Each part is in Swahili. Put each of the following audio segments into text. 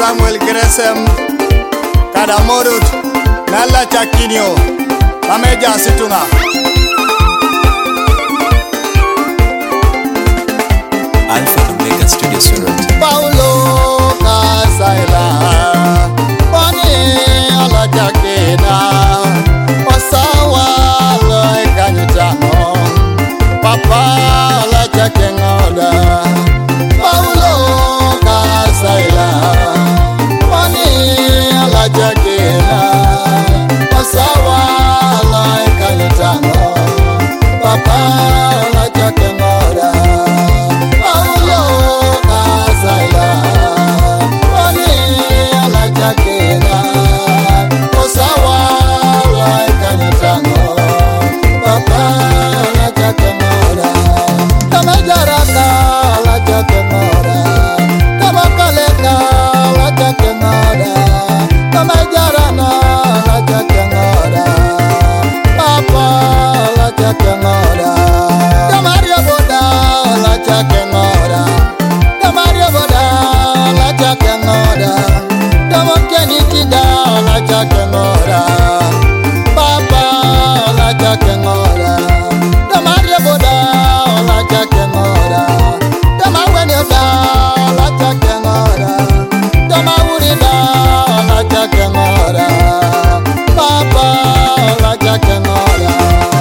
Samuel Gresem kada morut nalla chakinio ameja situnga Alpha Omega Studio Surat. Paulo Kasaila Bani ala chakina Wasawa loe kanyutano Papa ala chakengoda Paulo Kasaila Bani ala chakina Wasawa loe kanyutano Papa ala chakengoda Paulo Kasaila Bani ala chakina Wasawa loe kanyutano Papa ala chakengoda Tamajaraka la chakengoda Tamakaleka la chakengoda Tamajarana la chakengoda Papa la chakengoda Tamaria boda la chakengoda Tamaria boda la chakengoda Tamokenitida la chakengoda Papa la chakengoda Tamaria boda la chakengoda Tamawenyoda la chakengoda Tamawurida la chakengoda Papa la chakengoda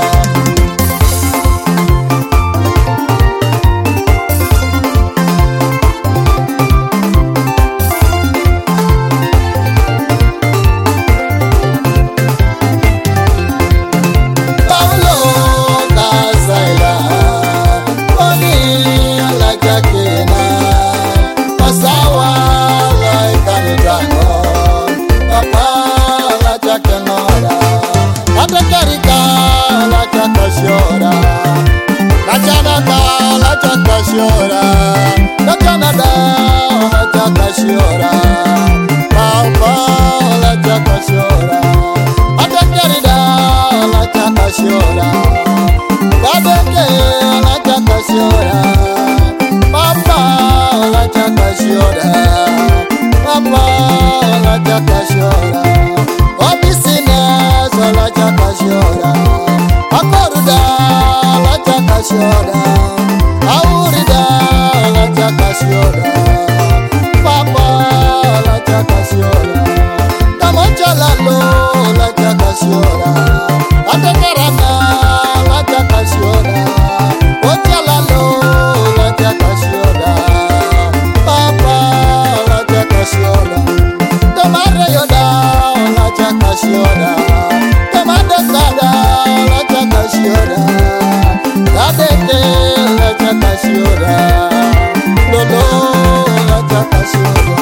Paulo Kasaila Bani ala chakina Pasawa la ikanitano Papa la chakenora Atakarika la chakashora La chanaka la chakashora La chanada la chakashora Papa la chakashora Atakarida la chakashora Badeke la chakashora Papa la chakashora Papa la chakashora Obisines la chakashora Akoruda la chakashora Aurida la chakashora Papa la chakashora Tamochalalo la chakashora Atakarana la chakashora Ochalalo la chakashora Papa la chakashora Tamareyoda la chakashora Tamadekada la chakashora Kadeke la chakashora Lolo la chakashora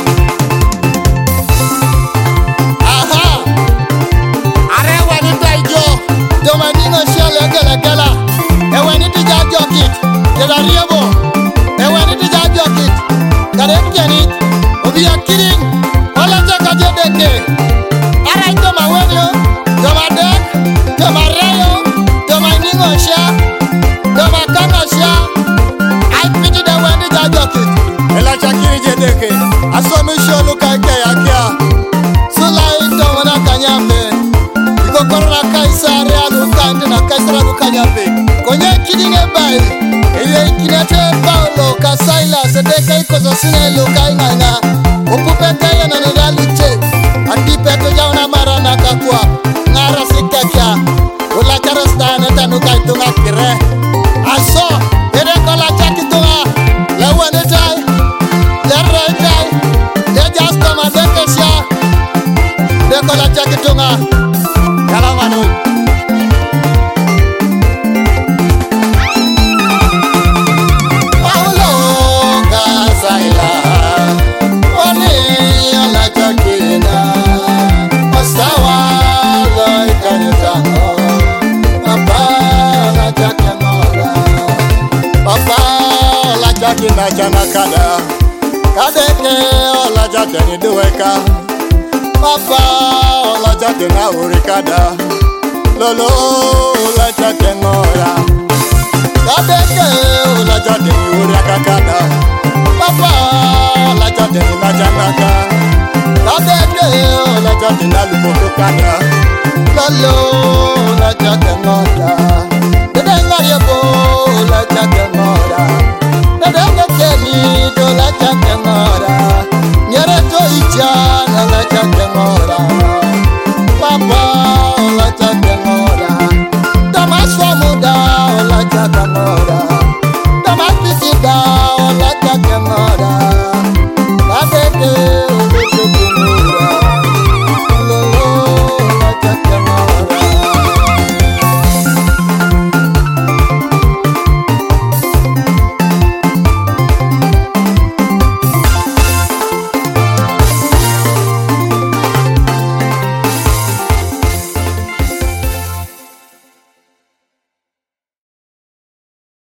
Aha! Arewa ni taijo Domaningo shale gela Ewe ni tija jokit Gela riebo Ewe ni tija jokit Kare kenit Obiya kiring Ola chaka jedeke Arai toma wenyo Toma dek Toma reyo Toma ningo sha Toma kanga sha Ai piti de wendi ja jokit Ela chakiri jedeke Asomi sholu kaike yakia Sulai toma na kanyambe Korona kaisari alukandi na kaisari alukanyape Konye kidinge bai Ewe kinete Paulo Kasaila Sedeka ikozo sine luka inganga Upupete ya nanida luche Antipete jauna marana kakua Ngara sikakya Ula karastane tanuka itunga kire Aso Ede kola chakitunga Lewe netai Lere netai Lejastoma dekesya Dekola chakitunga Kalamanu Paulo Kasaila Bani ala chakina Pasawa la ikanitano Papa la chakemora Papa la chakina chanakada Kadeke la chakini duweka Papa la chakina urikada Lolo la chakengora Kadeke la chakini urakakada Papa la chakini machanaka Lalo, na jake ngoja.